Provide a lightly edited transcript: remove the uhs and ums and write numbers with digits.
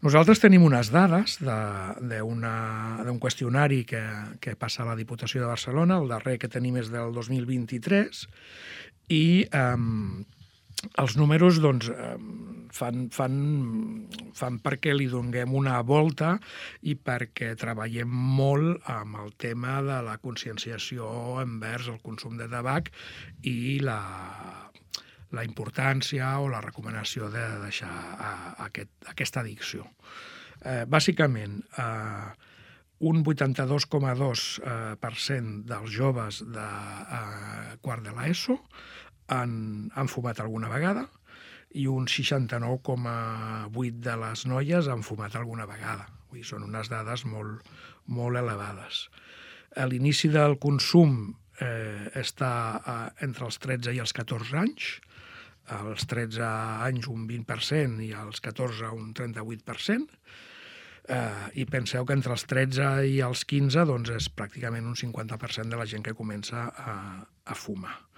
Nosaltres tenim unes dades d'un qüestionari que passa a la Diputació de Barcelona, el darrer que tenim és del 2023, i els números doncs, fan perquè li donem una volta i perquè treballem molt amb el tema de la conscienciació envers el consum de tabac i la importància o la recomanació de deixar aquesta addicció. Bàsicament, un 82,2% dels joves de quart de l'ESO han fumat alguna vegada i un 69,8% de les noies han fumat alguna vegada. Vull dir, són unes dades molt, molt elevades. L'inici del consum està entre els 13 i els 14 anys, als 13 anys un 20% i als 14 un 38%, i penseu que entre els 13 i els 15 doncs, és pràcticament un 50% de la gent que comença a fumar.